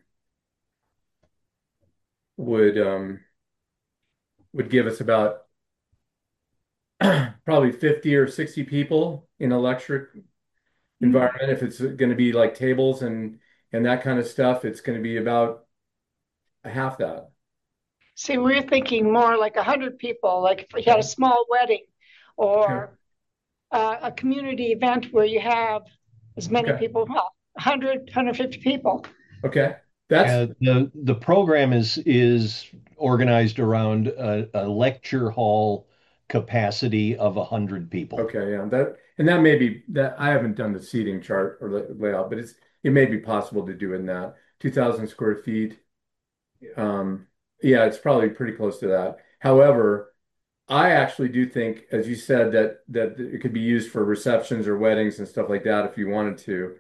would would give us about probably 50 or 60 people in a lecture environment. If it's going to be like tables and that kind of stuff, it's going to be about half that. See, we're thinking more like 100 people, like if we had a Okay. small wedding Sure. or a community event where you have as many Okay. people, well, 100, 150 people. Okay. That's The program is organized around a lecture hall capacity of 100 people. okay. Yeah. That may be that I haven't done the seating chart or layout, but it may be possible to do in that 2,000 square feet. Um, yeah, it's probably pretty close to that. However, I actually do think, as you said, that it could be used for receptions or weddings and stuff like that if you wanted to,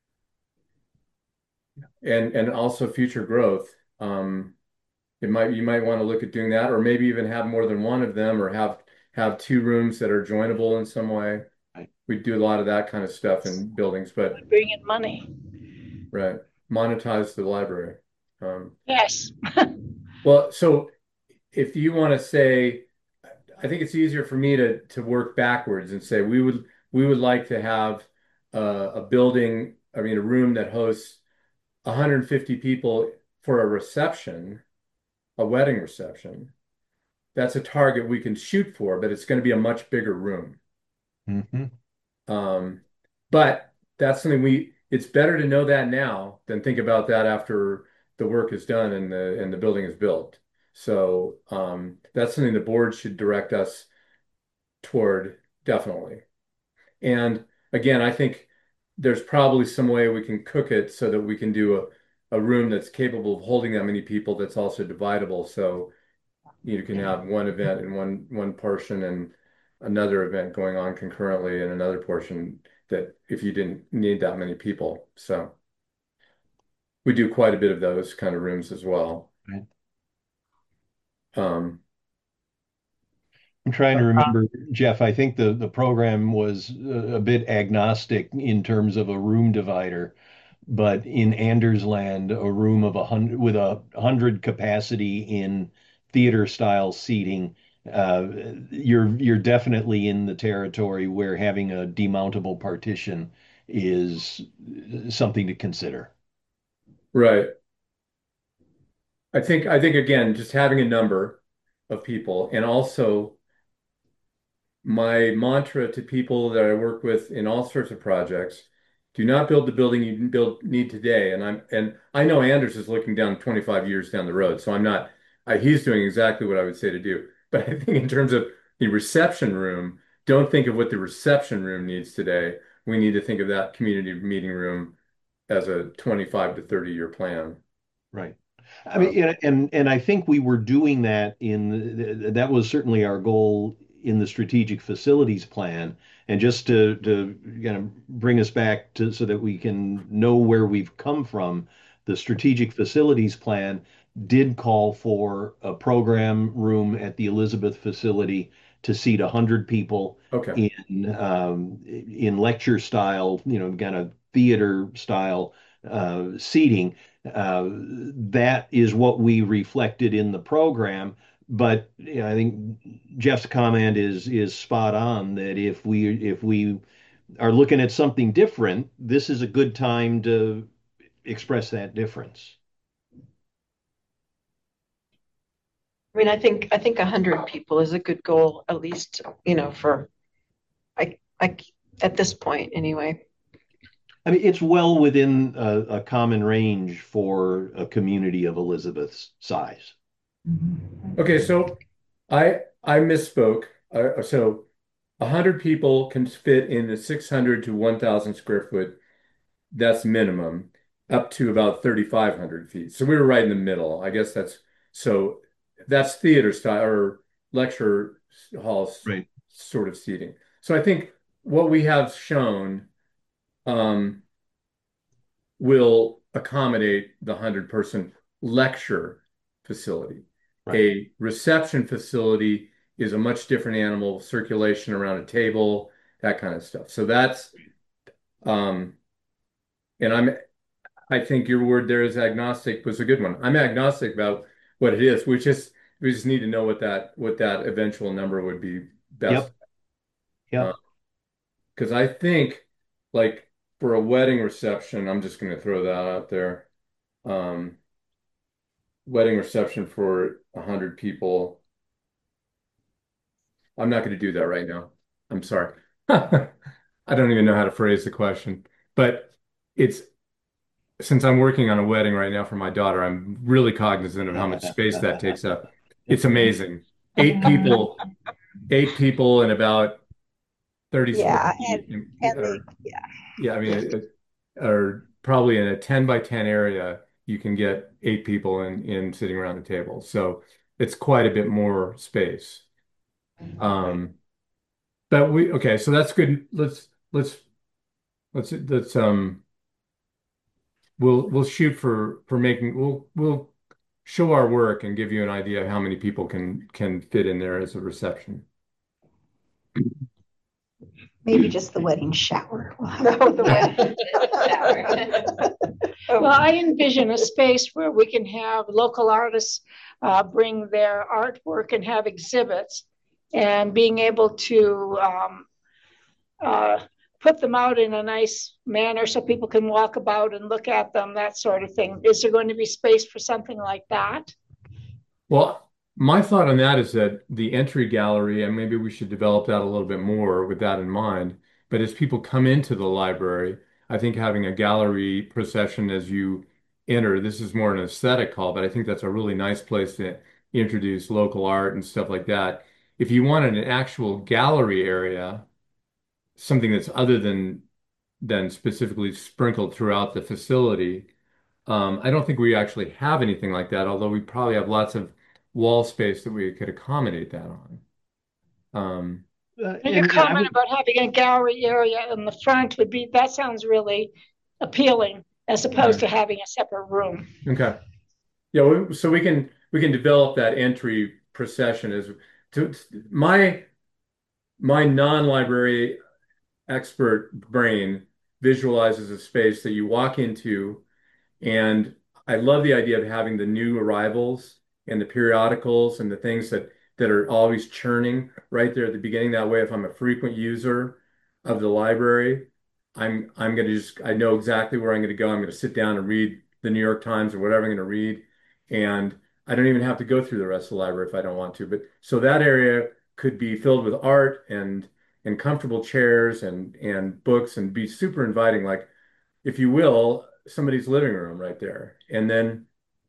and also future growth. You might want to look at doing that, or maybe even have more than one of them, or have two rooms that are joinable in some way. Right. We do a lot of that kind of stuff in buildings, but Bring in money. right, monetize the library. Yes. Well, so if you want to say, I think it's easier for me to work backwards and say we would like to have a building, I mean, a room that hosts 150 people for a reception, a wedding reception. That's a target we can shoot for, but it's going to be a much bigger room. Hmm. Um, but that's something it's better to know that now than think about that after the work is done and the building is built. So that's something the board should direct us toward, definitely. And again, I think there's probably some way we can cook it so that we can do a room that's capable of holding that many people that's also dividable. So you can have one event in one portion and another event going on concurrently in another portion that if you didn't need that many people. So we do quite a bit of those kind of rooms as well. Right. Um, I'm trying to remember, Jeff. I think the program was a bit agnostic in terms of a room divider, but in Anders Land, a room of 100 with 100 capacity in theater style seating, you're definitely in the territory where having a demountable partition is something to consider. right. I think again, just having a number of people and also my mantra to people that I work with in all sorts of projects, do not build the building you need today. And I know Anders is looking down 25 years down the road, so I'm not he's doing exactly what I would say to do. But I think in terms of the reception room, don't think of what the reception room needs today. We need to think of that community meeting room as a 25 to 30-year plan. Right. I mean, Um, and I think we were doing that that was certainly our goal in the strategic facilities plan. And just to kind of bring us back to so that we can know where we've come from, the strategic facilities plan did call for a program room at the Elizabeth facility to seat 100 people okay. in lecture style, kind of theater style seating. That is what we reflected in the program. But I think Jeff's comment is spot on that if we are looking at something different, this is a good time to express that difference. I mean, I think 100 people is a good goal, at least, for I at this point anyway. I mean, it's well within a common range for a community of Elizabeth's size. Okay, so I misspoke. So 100 people can fit in a 600 to 1,000 square foot. That's minimum, up to about 3,500 feet. So we were right in the middle. I guess that's theater style or lecture hall Right. sort of seating. So I think what we have shown um, will accommodate the 100-person lecture facility. Right. A reception facility is a much different animal, circulation around a table, that kind of stuff. So that's um, and I think your word there is agnostic was a good one. I'm agnostic about what it is. We just need to know what that eventual number would be best. Yep. Yep. Because I think like for a wedding reception, I'm just going to throw that out there. Um, Wedding reception for 100 people. I'm not going to do that right now. I'm sorry. I don't even know how to phrase the question, but it's since I'm working on a wedding right now for my daughter, I'm really cognizant of how much space that takes up. It's amazing. Eight people, 8 people and about 30 square Yeah, feet. and they, yeah. Yeah, I mean, or probably in a 10 by 10 area, you can get 8 people in sitting around the table. So it's quite a bit more space. Right. Um, but okay, so that's good. Let's we'll shoot for making we'll show our work and give you an idea of how many people can fit in there as a reception. Maybe just the wedding shower. No, the wedding shower. Well, I envision a space where we can have local artists bring their artwork and have exhibits, and being able to uh, put them out in a nice manner so people can walk about and look at them, that sort of thing. Is there going to be space for something like that? Well, my thought on that is that the entry gallery, and maybe we should develop that a little bit more with that in mind. But as people come into the library, I think having a gallery procession as you enter, this is more an aesthetic call, but I think that's a really nice place to introduce local art and stuff like that. If you wanted an actual gallery area, something that's other than specifically sprinkled throughout the facility, I don't think we actually have anything like that, although we probably have lots of wall space that we could accommodate that on. Um, And your And I comment would, about having a gallery area in the front would be, that sounds really appealing as opposed yeah. to having a separate room. Okay. Yeah. So we can develop that entry procession as to my non-library expert brain visualizes a space that you walk into. And I love the idea of having the new arrivals and the periodicals and the things that are always churning right there at the beginning. That way, if I'm a frequent user of the library, I'm gonna just I know exactly where I'm gonna go. I'm gonna sit down and read the New York Times or whatever I'm gonna read, and I don't even have to go through the rest of the library if I don't want to. But so that area could be filled with art and comfortable chairs and books and be super inviting, like if you will, somebody's living room right there. And then,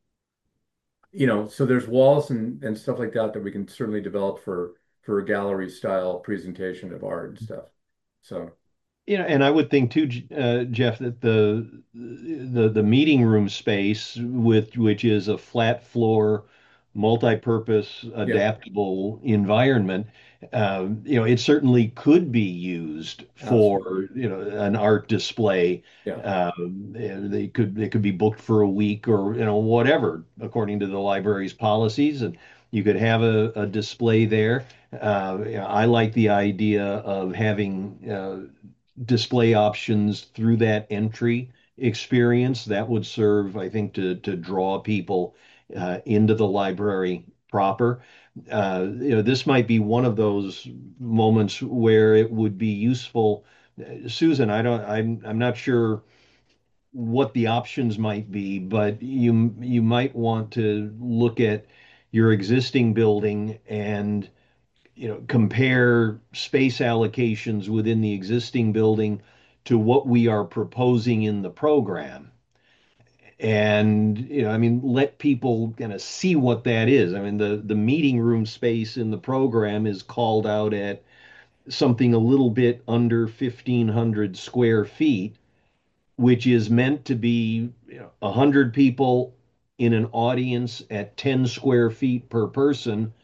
so there's walls and stuff like that that we can certainly develop for a gallery style presentation of art and stuff. So and I would think too, Jeff, that the meeting room space with which is a flat floor, multi-purpose, yeah, adaptable environment, it certainly could be used absolutely. for, an art display. Yeah. They could be booked for a week or, whatever, according to the library's policies, and you could have a display there. I like the idea of having display options through that entry experience. That would serve, I think, to draw people into the library proper. This might be one of those moments where it would be useful. Susan, I'm not sure what the options might be, but you might want to look at your existing building and compare space allocations within the existing building to what we are proposing in the program. And, I mean, let people kind of see what that is. I mean, the meeting room space in the program is called out at something a little bit under 1,500 square feet, which is meant to be 100 people in an audience at 10 square feet per person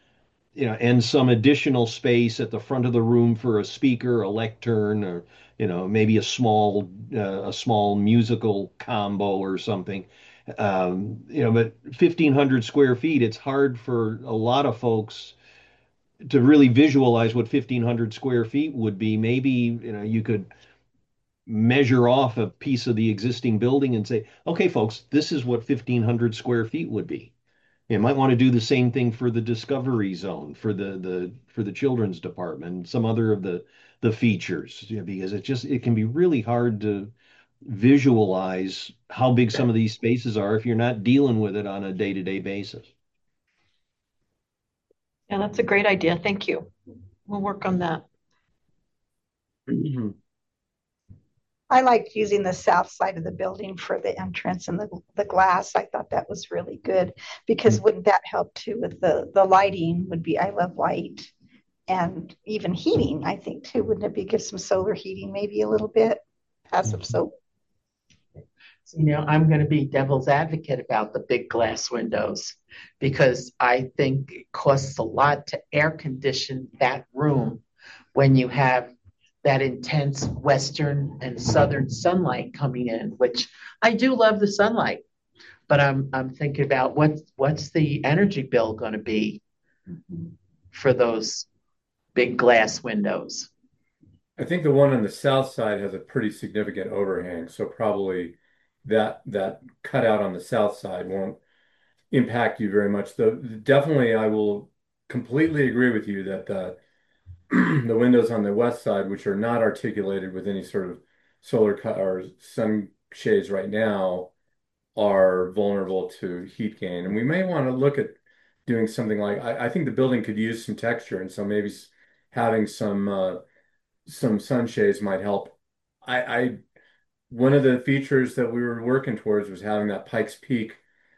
and some additional space at the front of the room for a speaker, a lectern, or maybe a small musical combo or something. But 1,500 square feet, it's hard for a lot of folks to really visualize what 1,500 square feet would be. Maybe, you could measure off a piece of the existing building and say, okay, folks, this is what 1,500 square feet would be. You might want to do the same thing for the discovery zone, for the children's department, some other of the features, because it can be really hard to visualize how big some of these spaces are if you're not dealing with it on a day-to-day basis. Yeah, that's a great idea. Thank you. We'll work on that. I liked using the south side of the building for the entrance and the glass. I thought that was really good because wouldn't that help too with the lighting would be, I love light and even heating, I think too. Wouldn't it be give some solar heating maybe a little bit? Passive solar. So, I'm going to be devil's advocate about the big glass windows because I think it costs a lot to air condition that room when you have that intense western and southern sunlight coming in, which I do love the sunlight, but I'm thinking about what's the energy bill going to be for those big glass windows. I think the one on the south side has a pretty significant overhang, so probably that cutout on the south side won't impact you very much. Though definitely, I will completely agree with you that the windows on the west side, which are not articulated with any sort of solar or sun shades right now, are vulnerable to heat gain. And we may want to look at doing something like I think the building could use some texture, and so maybe having some sunshades might help. I One of the features that we were working towards was having that Pikes Peak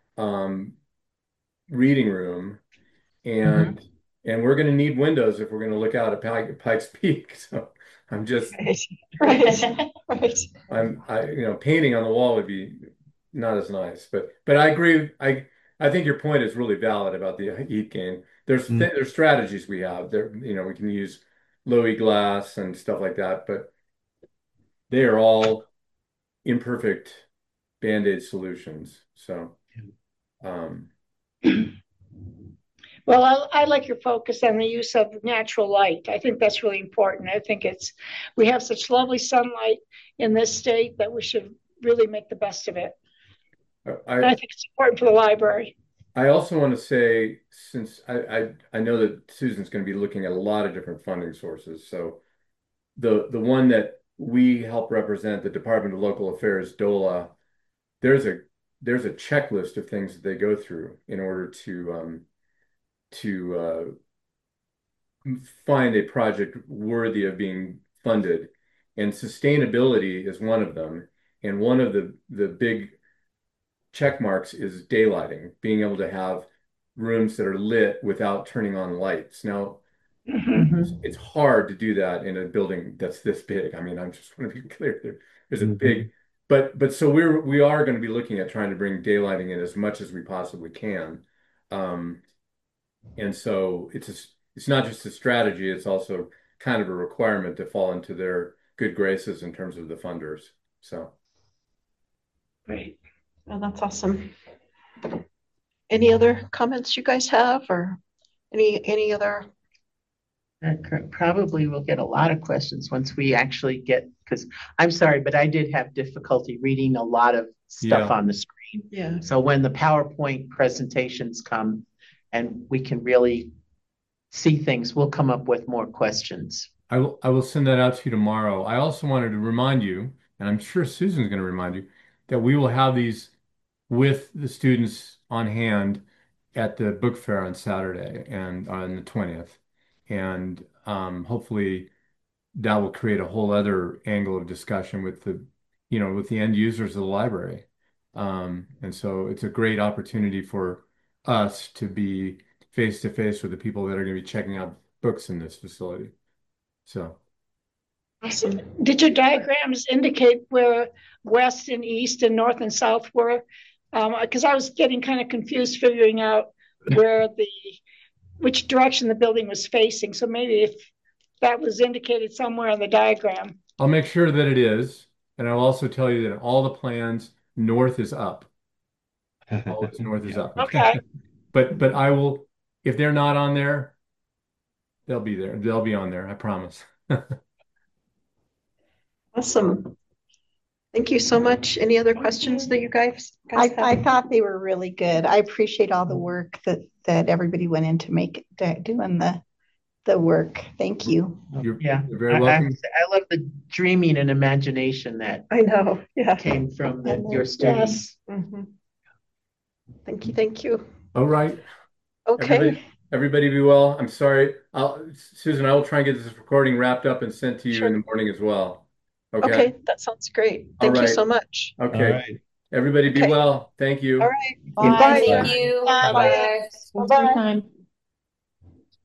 reading room, and we're going to need windows if we're going to look out at Pikes Peak. So I'm just Right. painting on the wall would be not as nice, but I agree. I think your point is really valid about the heat gain. There's strategies we have there. We can use low E glass and stuff like that, but they are all imperfect Band-Aid solutions. So, Well, I like your focus on the use of natural light. I think that's really important. I think we have such lovely sunlight in this state that we should really make the best of it. And I think it's important for the library. I also want to say, since I know that Susan's going to be looking at a lot of different funding sources, so the one that we help represent, the Department of Local Affairs, DOLA, there's a checklist of things that they go through in order to find a project worthy of being funded, and sustainability is one of them. And one of the big check marks is daylighting, being able to have rooms that are lit without turning on lights. Now, it's hard to do that in a building that's this big. I mean, I just want to be clear. There's a big, but so we are going to be looking at trying to bring daylighting in as much as we possibly can. And so it's not just a strategy, it's also kind of a requirement to fall into their good graces in terms of the funders. So. Great. Well, that's awesome. Any other comments you guys have, or any other? Probably we'll get a lot of questions once we actually get, because I'm sorry, but I did have difficulty reading a lot of stuff on the screen. Yeah. So when the PowerPoint presentations come and we can really see things, we'll come up with more questions. I will send that out to you tomorrow. I also wanted to remind you, and I'm sure Susan's going to remind you, that we will have these with the students on hand at the book fair on Saturday and on the 20th. And hopefully that will create a whole other angle of discussion with the end users of the library. And so it's a great opportunity for us to be face to face with the people that are going to be checking out books in this facility. So. Awesome. Did your diagrams indicate where west and east and north and south were? Because I was getting kind of confused figuring out where the which direction the building was facing. So maybe if that was indicated somewhere on the diagram. I'll make sure that it is, and I'll also tell you that in all the plans, north is up. Always north is up. Okay. But I will, if they're not on there, they'll be there. They'll be on there, I promise. Awesome. Thank you so much. Any other questions that you guys I have? thought they were really good. I appreciate all the work that everybody went into doing the work. Thank you. You're Yeah, very welcome. I love the dreaming and imagination that I know. Yeah. came from And your students. yes. Mhm. Thank you. Thank you. All right. Okay. Everybody be well. I'm sorry. Susan, I will try and get this recording wrapped up and sent to you Sure. in the morning as well. Okay. Okay. That sounds great. All Thank you right. so much. All Okay. right. Everybody be Okay. well. Thank you. All right. Bye. Bye. Thank you. Bye. Bye. Thanks for your time.